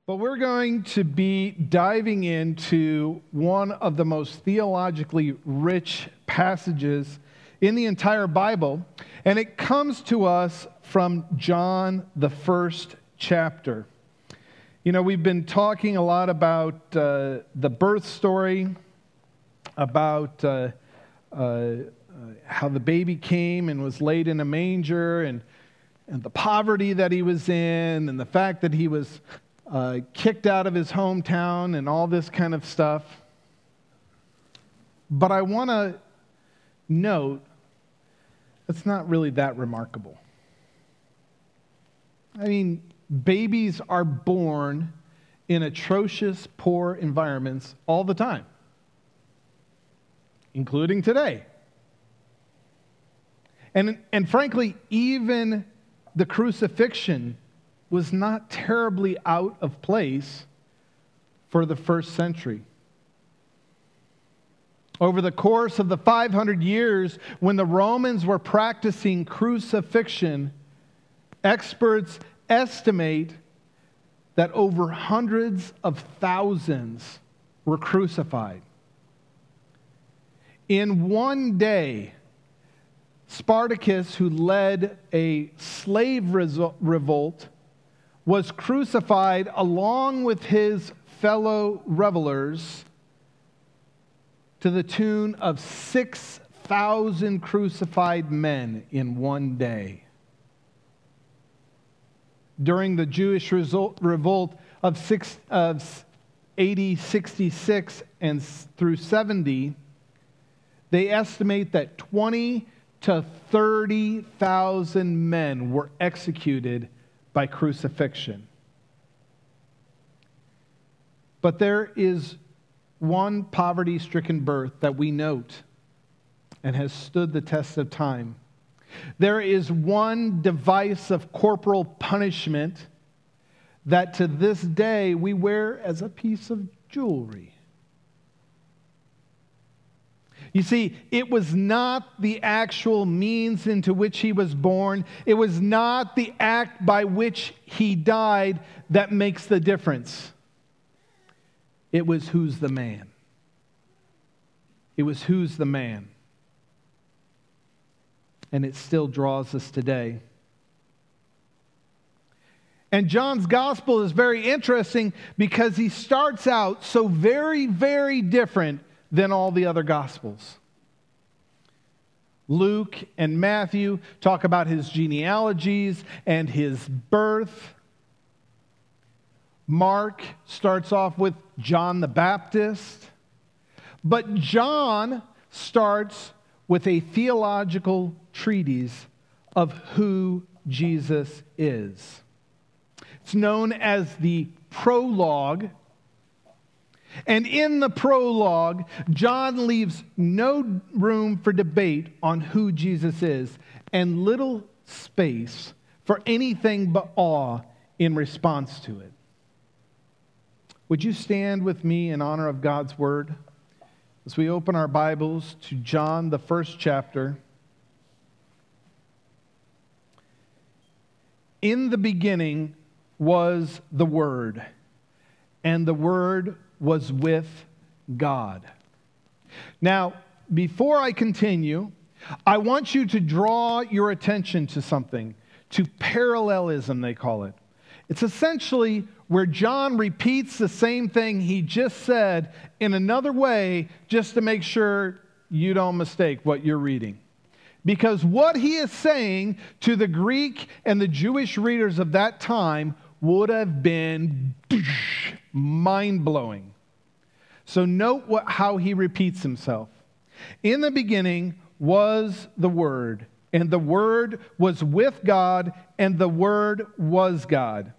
But we're going to be diving into one of the most theologically rich passages in the entire Bible, and it comes to us from John, the first chapter. You know, we've been talking a lot about the birth story, about how the baby came and was laid in a manger, and the poverty that he was in, and the fact that he was kicked out of his hometown and all this kind of stuff. But I want to note it's not really that remarkable. I mean, babies are born in atrocious, poor environments all the time, including today. And frankly, even the crucifixion was not terribly out of place for the first century. Over the course of the 500 years when the Romans were practicing crucifixion, experts estimate that over hundreds of thousands were crucified. In one day, Spartacus, who led a slave revolt, was crucified along with his fellow revelers to the tune of 6,000 crucified men in one day. During the Jewish revolt of AD 66 and through 70, they estimate that 20 to 30,000 men were executed by crucifixion. But there is one poverty-stricken birth that we note and has stood the test of time. There is one device of corporal punishment that to this day we wear as a piece of jewelry. You see, it was not the actual means into which he was born. It was not the act by which he died that makes the difference. It was who's the man. It was who's the man. And it still draws us today. And John's gospel is very interesting because he starts out so very, very different than all the other Gospels. Luke and Matthew talk about his genealogies and his birth. Mark starts off with John the Baptist. But John starts with a theological treatise of who Jesus is. It's known as the prologue. And in the prologue, John leaves no room for debate on who Jesus is and little space for anything but awe in response to it. Would you stand with me in honor of God's word as we open our Bibles to John, the first chapter? In the beginning was the Word, and the Word was with God. Now, before I continue, I want you to draw your attention to something, to parallelism, they call it. It's essentially where John repeats the same thing he just said in another way, just to make sure you don't mistake what you're reading. Because what he is saying to the Greek and the Jewish readers of that time would have been mind-blowing. So note how he repeats himself. In the beginning was the Word, and the Word was with God, and the Word was God.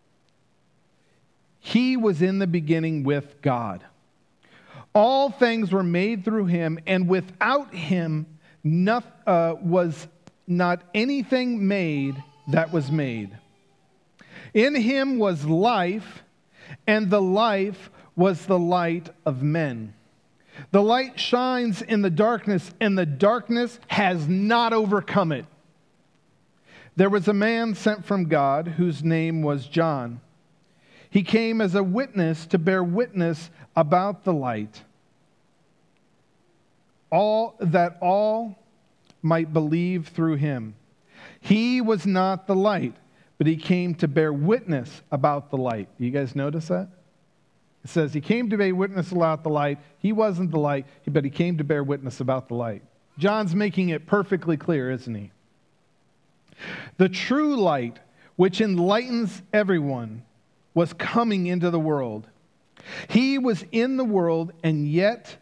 He was in the beginning with God. All things were made through him, and without him was not anything made that was made. In him was life, and the life was the light of men. The light shines in the darkness, and the darkness has not overcome it. There was a man sent from God whose name was John. He came as a witness to bear witness about the light, all might believe through him. He was not the light, but he came to bear witness about the light. You guys notice that? It says he came to bear witness about the light. He wasn't the light, but he came to bear witness about the light. John's making it perfectly clear, isn't he? The true light, which enlightens everyone, was coming into the world. He was in the world, and yet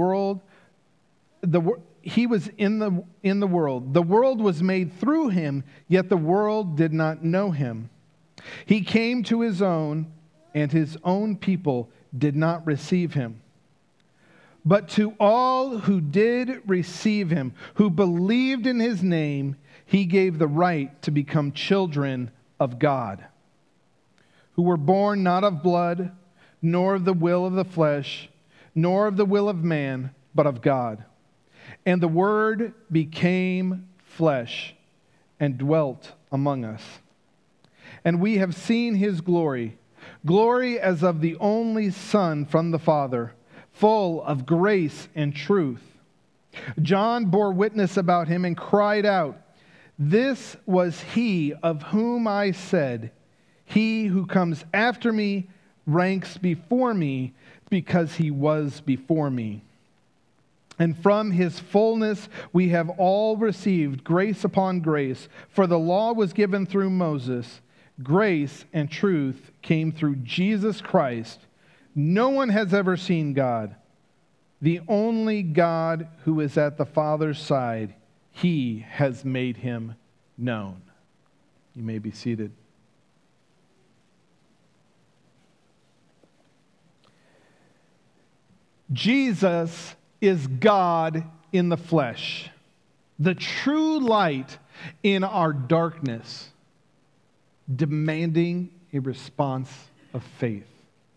he was in the world. The world was made through him, yet the world did not know him. He came to his own, and his own people did not receive him. But to all who did receive him, who believed in his name, he gave the right to become children of God, who were born not of blood, nor of the will of the flesh, nor of the will of man, but of God. And the Word became flesh and dwelt among us. And we have seen his glory, glory as of the only Son from the Father, full of grace and truth. John bore witness about him and cried out, "This was he of whom I said, 'He who comes after me ranks before me, because he was before me.' And from his fullness we have all received grace upon grace. For the law was given through Moses. Grace and truth came through Jesus Christ. No one has ever seen God. The only God who is at the Father's side, he has made him known." You may be seated. Jesus is God in the flesh, the true light in our darkness, demanding a response of faith.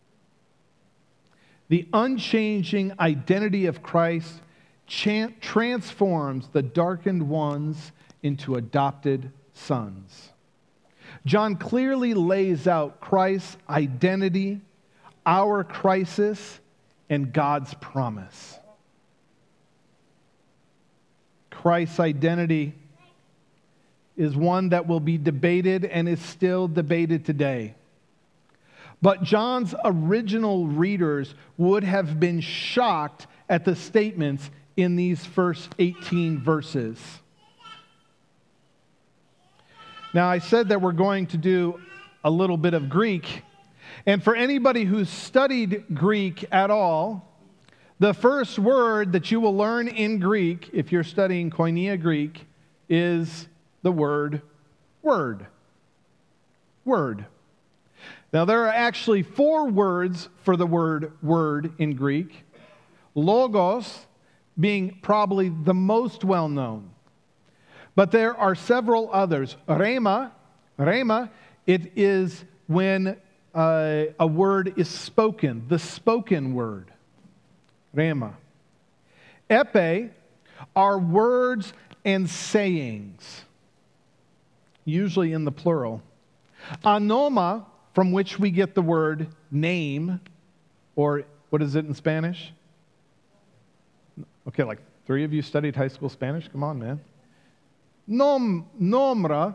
The unchanging identity of Christ transforms the darkened ones into adopted sons. John clearly lays out Christ's identity, our crisis, and God's promise. Christ's identity is one that will be debated and is still debated today. But John's original readers would have been shocked at the statements in these first 18 verses. Now, I said that we're going to do a little bit of Greek. And for anybody who's studied Greek at all, the first word that you will learn in Greek, if you're studying Koinonia Greek, is the word word. Word. Now, there are actually 4 words for the word word in Greek. Logos being probably the most well-known. But there are several others. Rhema, it is when a word is spoken, the spoken word. Rhema. Epe are words and sayings, usually in the plural. Anoma, from which we get the word name, or what is it in Spanish? Okay, like 3 of you studied high school Spanish? Come on, man. Anoma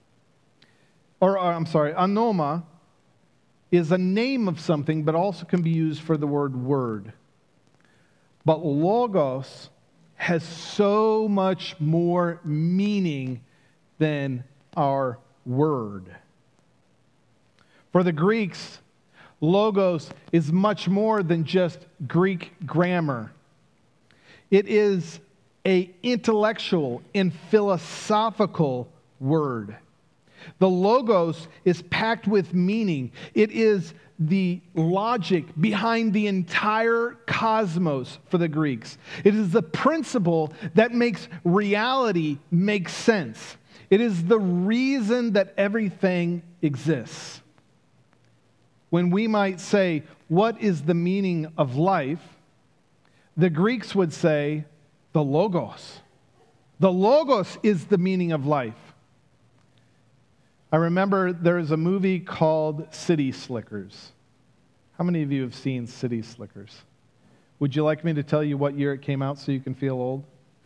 is a name of something, but also can be used for the word. But logos has so much more meaning than our word. For the Greeks, logos is much more than just Greek grammar. It is an intellectual and philosophical word. The logos is packed with meaning. It is the logic behind the entire cosmos for the Greeks. It is the principle that makes reality make sense. It is the reason that everything exists. When we might say, what is the meaning of life? The Greeks would say, the logos. The logos is the meaning of life. I remember there's a movie called City Slickers. How many of you have seen City Slickers? Would you like me to tell you what year it came out so you can feel old?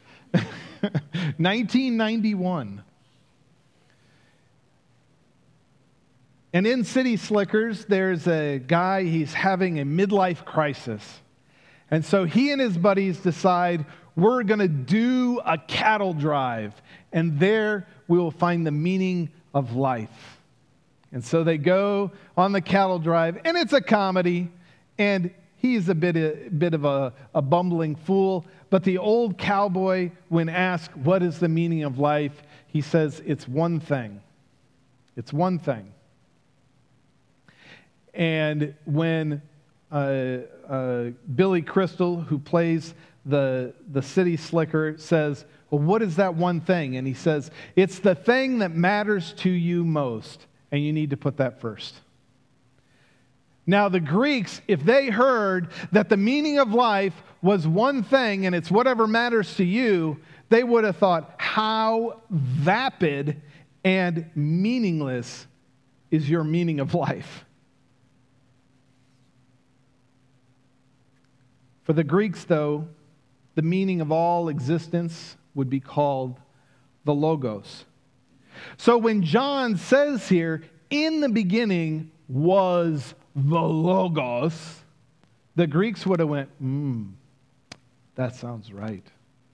1991. And in City Slickers, there's a guy, he's having a midlife crisis. And so he and his buddies decide, we're going to do a cattle drive. And there we will find the meaning of life. And so they go on the cattle drive, and it's a comedy, and he's a bit of a bumbling fool. But the old cowboy, when asked what is the meaning of life, he says, it's one thing. It's one thing. And when Billy Crystal, who plays the city slicker, says, well, what is that one thing? And he says, it's the thing that matters to you most, and you need to put that first. Now, the Greeks, if they heard that the meaning of life was one thing, and it's whatever matters to you, they would have thought, how vapid and meaningless is your meaning of life? For the Greeks, though, the meaning of all existence would be called the Logos. So when John says here, in the beginning was the Logos, the Greeks would have went, that sounds right.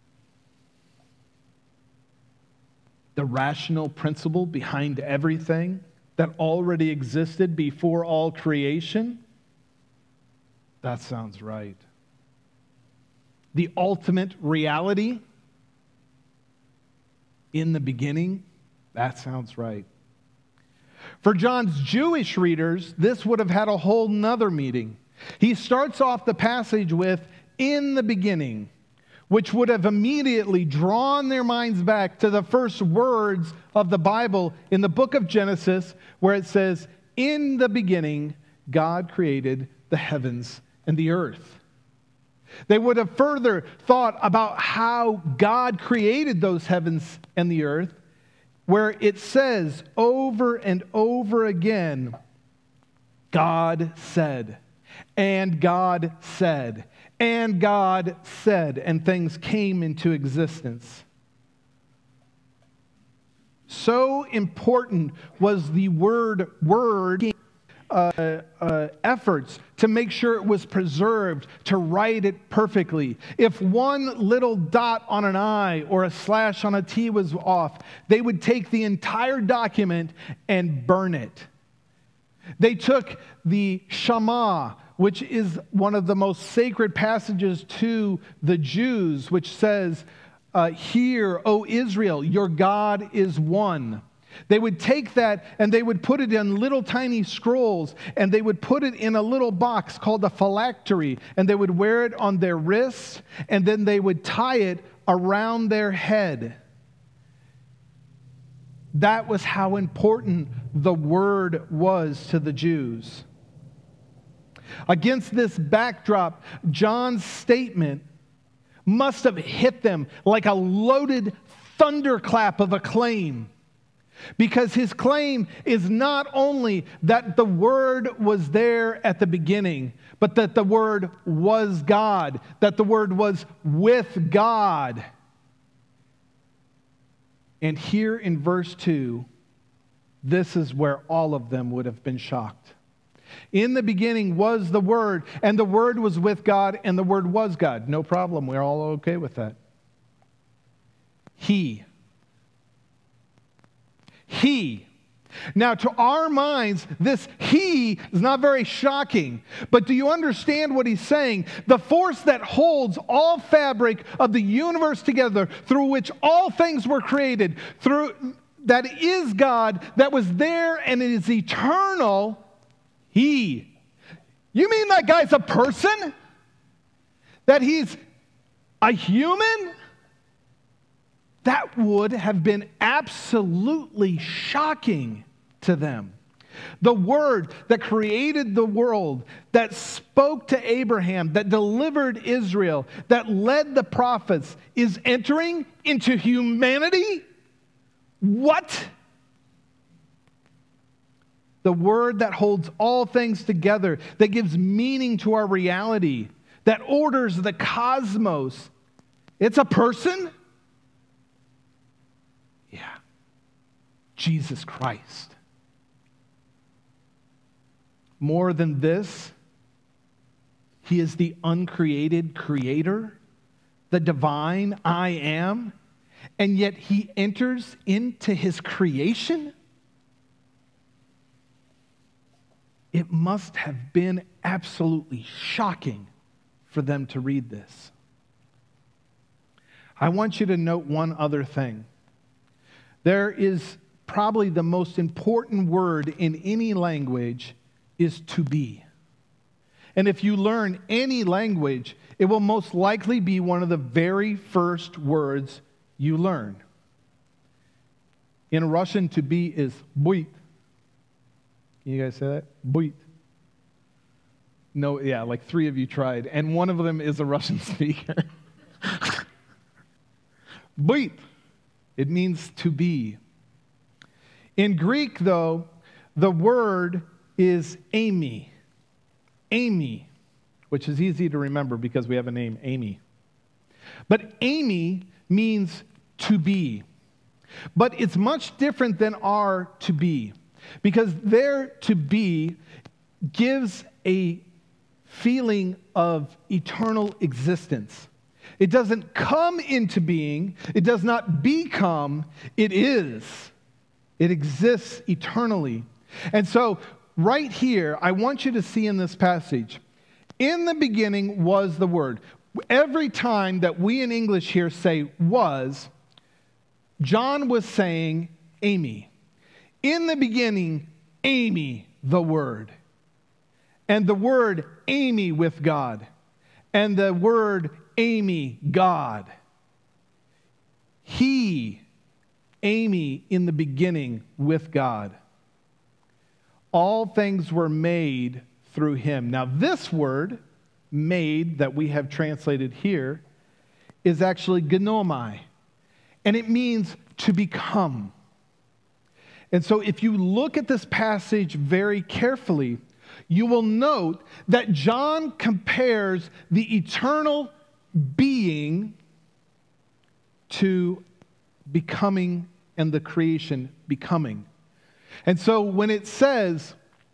The rational principle behind everything that already existed before all creation, that sounds right. The ultimate reality in the beginning, that sounds right. For John's Jewish readers, this would have had a whole nother meaning. He starts off the passage with, in the beginning, which would have immediately drawn their minds back to the first words of the Bible in the book of Genesis, where it says, in the beginning, God created the heavens and the earth. They would have further thought about how God created those heavens and the earth, where it says over and over again, God said, and God said, and God said, and things came into existence. So important was the word efforts to make sure it was preserved, to write it perfectly. If one little dot on an I or a slash on a T was off, they would take the entire document and burn it. They took the Shema, which is one of the most sacred passages to the Jews, which says, hear, O Israel, your God is one. They would take that and they would put it in little tiny scrolls, and they would put it in a little box called a phylactery, and they would wear it on their wrists, and then they would tie it around their head. That was how important the word was to the Jews. Against this backdrop, John's statement must have hit them like a loaded thunderclap of acclaim. Because his claim is not only that the Word was there at the beginning, but that the Word was God, that the Word was with God. And here in verse 2, this is where all of them would have been shocked. In the beginning was the Word, and the Word was with God, and the Word was God. No problem. We're all okay with that. He. Now, to our minds, this he is not very shocking. But do you understand what he's saying? The force that holds all fabric of the universe together, through which all things were created, that is God, that was there and it is eternal, he. You mean that guy's a person? That he's a human? That would have been absolutely shocking to them. The Word that created the world, that spoke to Abraham, that delivered Israel, that led the prophets, is entering into humanity? What? The Word that holds all things together, that gives meaning to our reality, that orders the cosmos. It's a person? Yeah. Jesus Christ. More than this, He is the uncreated creator, the divine I am, and yet He enters into His creation? It must have been absolutely shocking for them to read this. I want you to note one other thing. There is probably the most important word in any language is to be. And if you learn any language, it will most likely be one of the very first words you learn. In Russian, to be is "быть." Can you guys say that? "Быть." No, yeah, like 3 of you tried, and one of them is a Russian speaker. "Быть." It means to be. In Greek, though, the word is Amy. Amy, which is easy to remember because we have a name, Amy. But Amy means to be. But it's much different than our to be, because their to be gives a feeling of eternal existence. It doesn't come into being. It does not become. It is. It exists eternally. And so right here, I want you to see in this passage, in the beginning was the Word. Every time that we in English here say was, John was saying Amy. In the beginning, Amy, the Word. And the word Amy with God. And the word Amy, God. He, Amy, in the beginning with God. All things were made through Him. Now this word, made, that we have translated here, is actually gnomai. And it means to become. And so if you look at this passage very carefully, you will note that John compares the eternal being to becoming and the creation becoming. And so when it says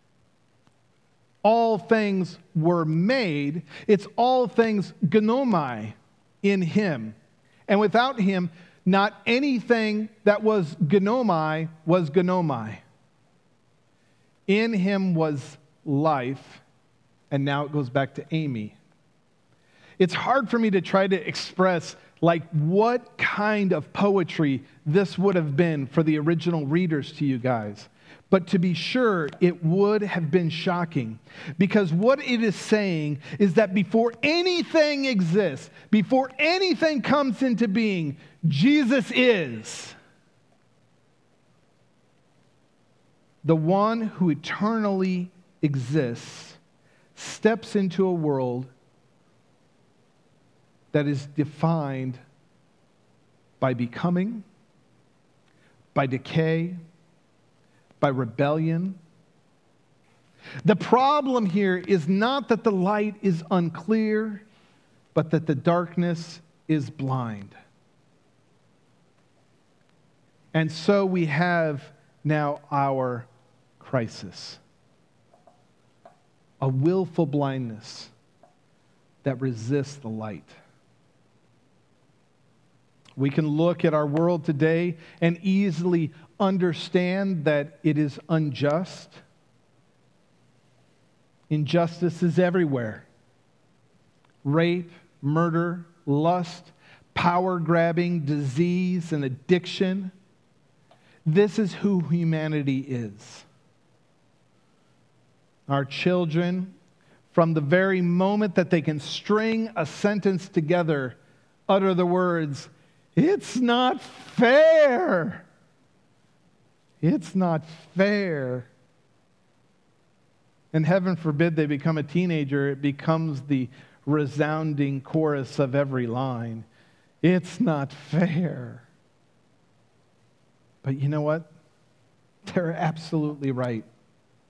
all things were made, it's all things gnomai in Him. And without Him, not anything that was gnomai was gnomai. In Him was life, and now it goes back to Amy. It's hard for me to try to express like what kind of poetry this would have been for the original readers to you guys. But to be sure, it would have been shocking, because what it is saying is that before anything exists, before anything comes into being, Jesus is the one who eternally exists, steps into a world that is defined by becoming, by decay, by rebellion. The problem here is not that the light is unclear, but that the darkness is blind. And so we have now our crisis. A willful blindness that resists the light. We can look at our world today and easily understand that it is unjust. Injustice is everywhere. Rape, murder, lust, power-grabbing, disease, and addiction. This is who humanity is. Our children, from the very moment that they can string a sentence together, utter the words, "It's not fair. It's not fair." And heaven forbid they become a teenager, it becomes the resounding chorus of every line. It's not fair. But you know what? They're absolutely right.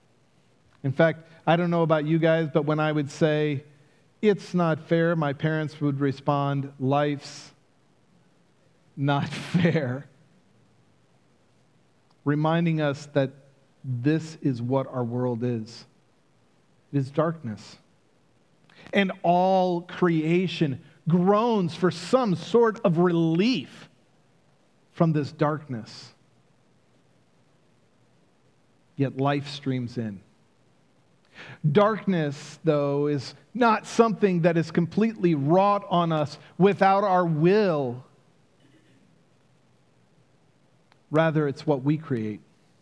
In fact, I don't know about you guys, but when I would say, it's not fair, my parents would respond, life's not fair. Reminding us that this is what our world is. It is darkness. And all creation groans for some sort of relief from this darkness. Yet life streams in. Darkness, though, is not something that is completely wrought on us without our will. Rather, it's what we create.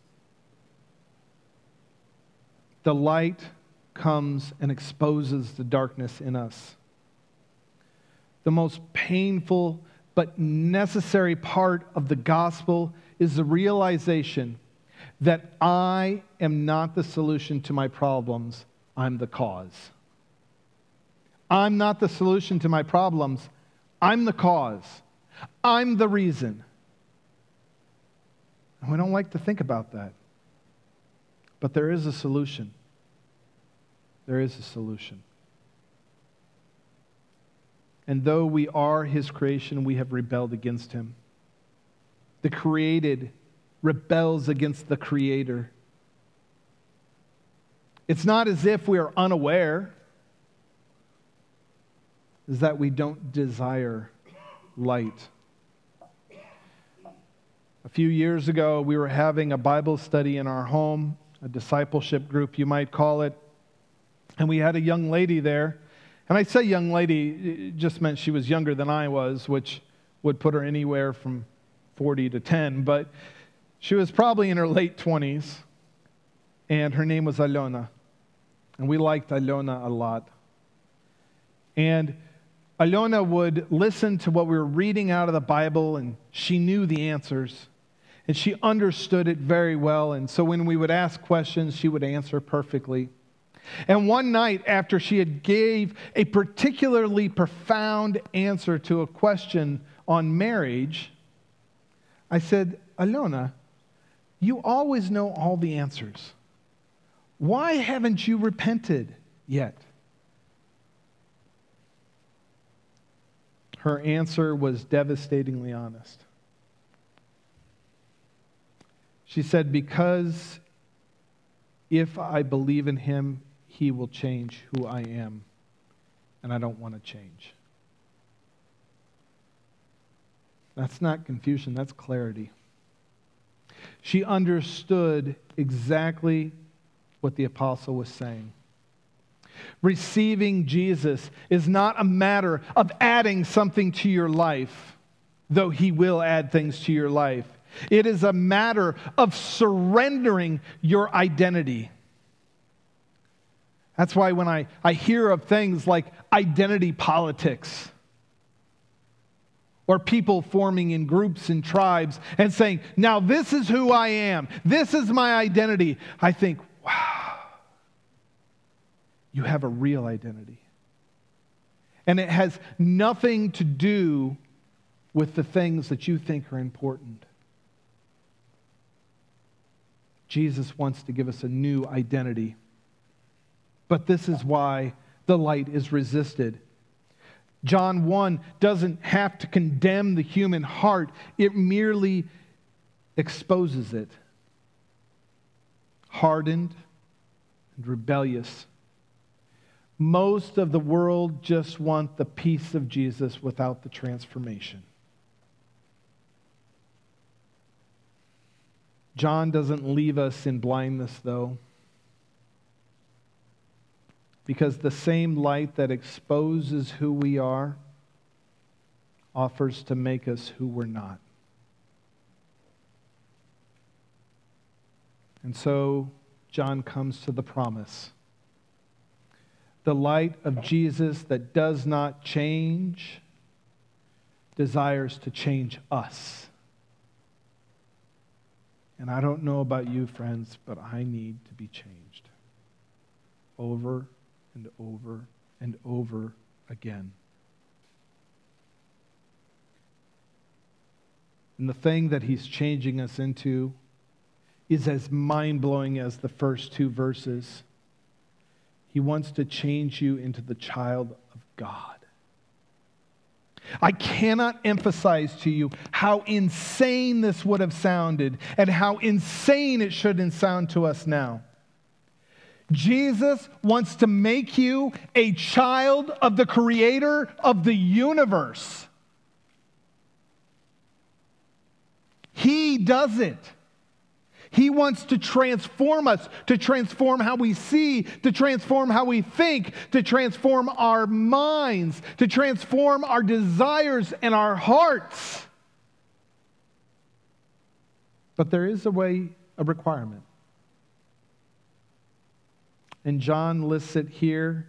The light comes and exposes the darkness in us. The most painful but necessary part of the gospel is the realization that I am not the solution to my problems, I'm the cause. I'm not the solution to my problems, I'm the cause. I'm the reason. And we don't like to think about that. But there is a solution. There is a solution. And though we are His creation, we have rebelled against Him. The created rebels against the Creator. It's not as if we are unaware. It's that we don't desire light. A few years ago, we were having a Bible study in our home, a discipleship group, you might call it. And we had a young lady there. And I say young lady, it just meant she was younger than I was, which would put her anywhere from 40 to 10. But she was probably in her late 20s. And her name was Alona. And we liked Alona a lot. And Alona would listen to what we were reading out of the Bible, and she knew the answers. And she understood it very well. And so when we would ask questions, she would answer perfectly. And one night after she had gave a particularly profound answer to a question on marriage, I said, Alona, you always know all the answers. Why haven't you repented yet? Her answer was devastatingly honest. She said, because if I believe in Him, He will change who I am, and I don't want to change. That's not confusion, that's clarity. She understood exactly what the apostle was saying. Receiving Jesus is not a matter of adding something to your life, though He will add things to your life. It is a matter of surrendering your identity. That's why when I hear of things like identity politics, or people forming in groups and tribes and saying, now this is who I am, this is my identity, I think, wow, you have a real identity. And it has nothing to do with the things that you think are important. Jesus wants to give us a new identity. But this is why the light is resisted. John 1 doesn't have to condemn the human heart. It merely exposes it. Hardened and rebellious. Most of the world just want the peace of Jesus without the transformation. John doesn't leave us in blindness, though, because the same light that exposes who we are offers to make us who we're not. And so John comes to the promise. The light of Jesus that does not change desires to change us. And I don't know about you, friends, but I need to be changed over and over and over again. And the thing that He's changing us into is as mind-blowing as the first two verses. He wants to change you into the child of God. I cannot emphasize to you how insane this would have sounded and how insane it should sound to us now. Jesus wants to make you a child of the Creator of the universe. He does it. He wants to transform us, to transform how we see, to transform how we think, to transform our minds, to transform our desires and our hearts. But there is a requirement. And John lists it here.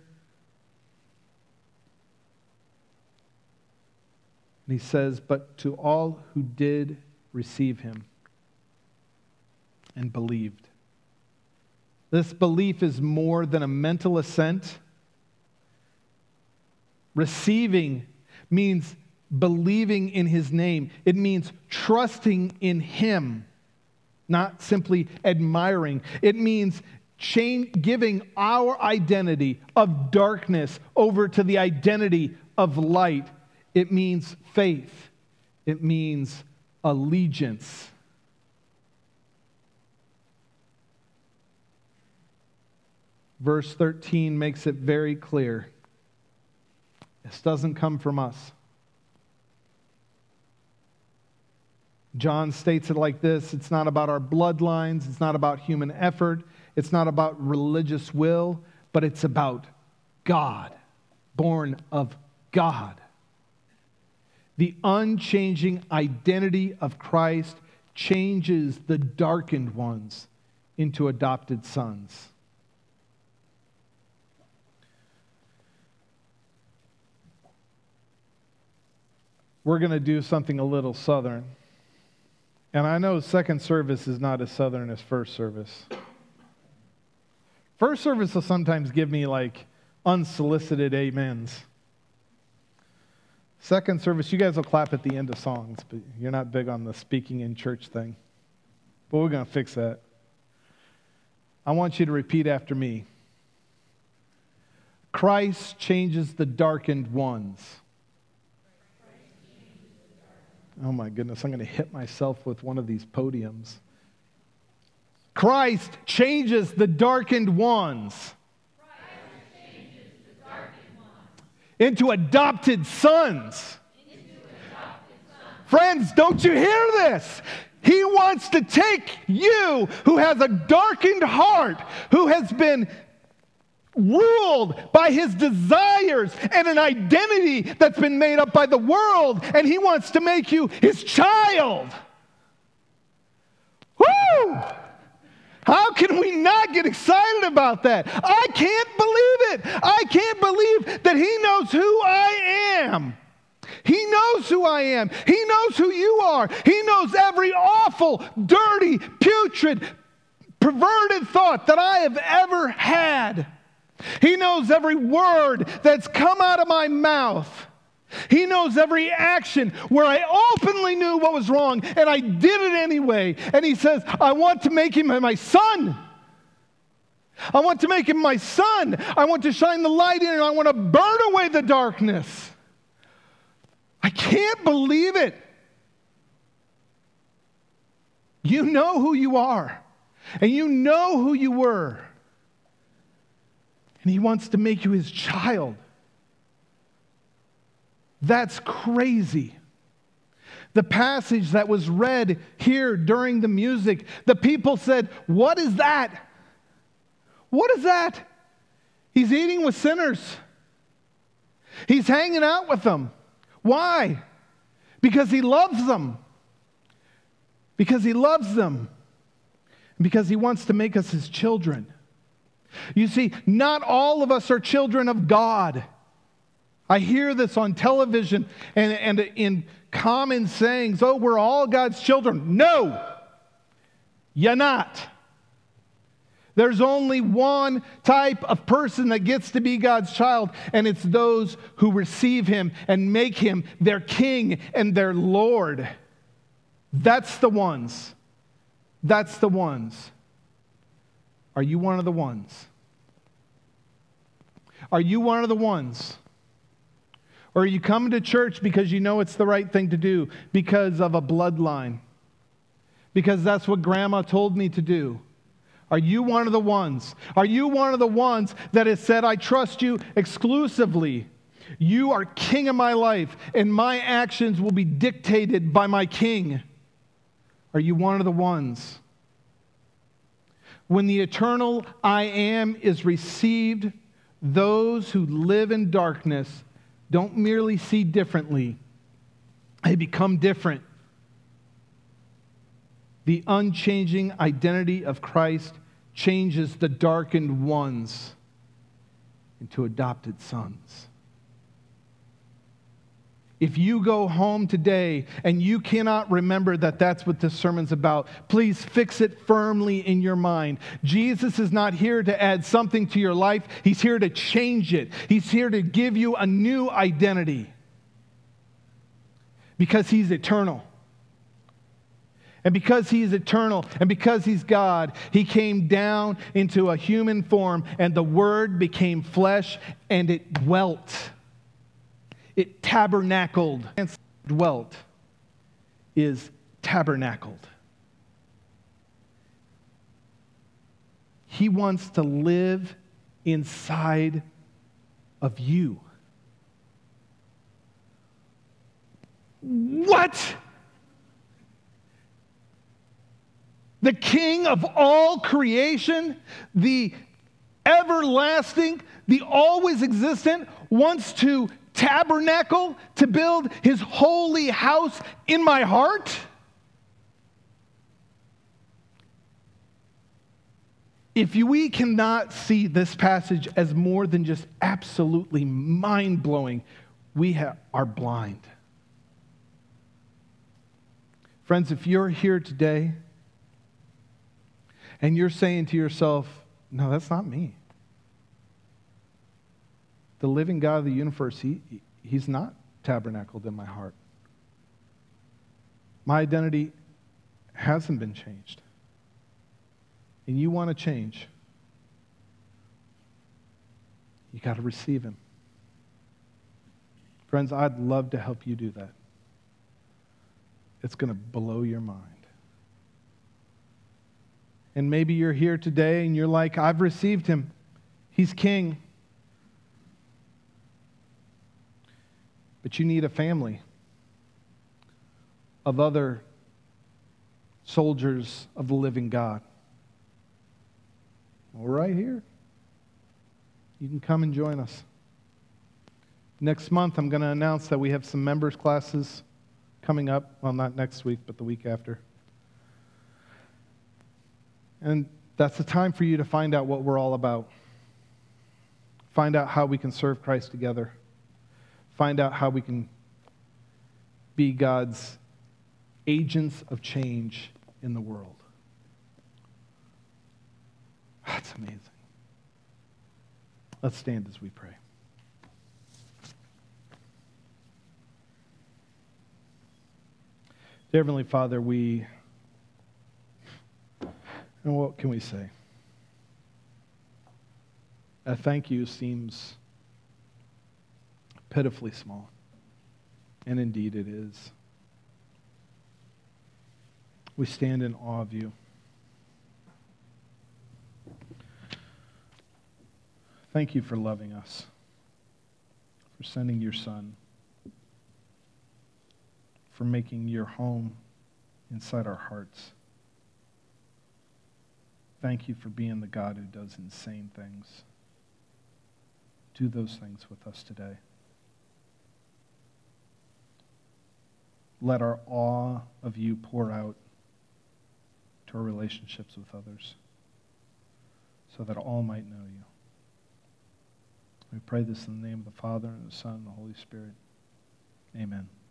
And he says, "But to all who did receive him and believed." This belief is more than a mental assent. Receiving means believing in his name. It means trusting in him, not simply admiring. It means giving our identity of darkness over to the identity of light. It means faith. It means allegiance. Verse 13 makes it very clear. This doesn't come from us. John states it like this: it's not about our bloodlines, it's not about human effort, it's not about religious will, but it's about God, born of God. The unchanging identity of Christ changes the darkened ones into adopted sons. We're going to do something a little southern. And I know second service is not as southern as first service. First service will sometimes give me like unsolicited amens. Second service, you guys will clap at the end of songs, but you're not big on the speaking in church thing. But we're going to fix that. I want you to repeat after me. Christ changes the darkened ones. Oh my goodness, I'm going to hit myself with one of these podiums. Christ changes the darkened ones into adopted sons. Friends, don't you hear this? He wants to take you who has a darkened heart, who has been ruled by his desires and an identity that's been made up by the world, and he wants to make you his child. Woo! How can we not get excited about that? I can't believe it. I can't believe that he knows who I am. He knows who I am. He knows who you are. He knows every awful, dirty, putrid, perverted thought that I have ever had. He knows every word that's come out of my mouth. He knows every action where I openly knew what was wrong and I did it anyway. And he says, I want to make him my son. I want to make him my son. I want to shine the light in and I want to burn away the darkness. I can't believe it. You know who you are, and you know who you were. And he wants to make you his child. That's crazy. The passage that was read here during the music, the people said, "What is that? What is that? He's eating with sinners. He's hanging out with them." Why? Because he loves them. Because he loves them. And because he wants to make us his children. You see, not all of us are children of God. I hear this on television and in common sayings, oh, we're all God's children. No, you're not. There's only one type of person that gets to be God's child, and it's those who receive him and make him their king and their Lord. That's the ones. That's the ones. Are you one of the ones? Are you one of the ones? Or are you coming to church because you know it's the right thing to do, because of a bloodline? Because that's what grandma told me to do. Are you one of the ones? Are you one of the ones that has said, I trust you exclusively? You are king of my life, and my actions will be dictated by my king. Are you one of the ones? When the eternal I am is received, those who live in darkness don't merely see differently, they become different. The unchanging identity of Christ changes the darkened ones into adopted sons. If you go home today and you cannot remember that that's what this sermon's about, please fix it firmly in your mind. Jesus is not here to add something to your life. He's here to change it. He's here to give you a new identity because He's eternal. And because He is eternal and because He's God, He came down into a human form, and the Word became flesh and it dwelt. It tabernacled. Dwelt is tabernacled. He wants to live inside of you. What? The King of all creation, the everlasting, the always existent, wants to tabernacle, to build His holy house in my heart? If we cannot see this passage as more than just absolutely mind-blowing, we are blind. Friends, if you're here today and you're saying to yourself, no, that's not me. The living God of the universe, He's not tabernacled in my heart. My identity hasn't been changed. And you want to change, you got to receive Him. Friends, I'd love to help you do that. It's going to blow your mind. And maybe you're here today and you're like, I've received Him. He's King. But you need a family of other soldiers of the living God. Well, right here. You can come and join us. Next month, I'm going to announce that we have some members' classes coming up. Well, not next week, but the week after. And that's the time for you to find out what we're all about. Find out how we can serve Christ together. Find out how we can be God's agents of change in the world. That's amazing. Let's stand as we pray. Dear Heavenly Father, and what can we say? A thank you seems pitifully small. And indeed it is. We stand in awe of you. Thank you for loving us, for sending your Son, for making your home inside our hearts. Thank you for being the God who does insane things. Do those things with us today. Let our awe of you pour out to our relationships with others so that all might know you. We pray this in the name of the Father, and the Son, and the Holy Spirit. Amen.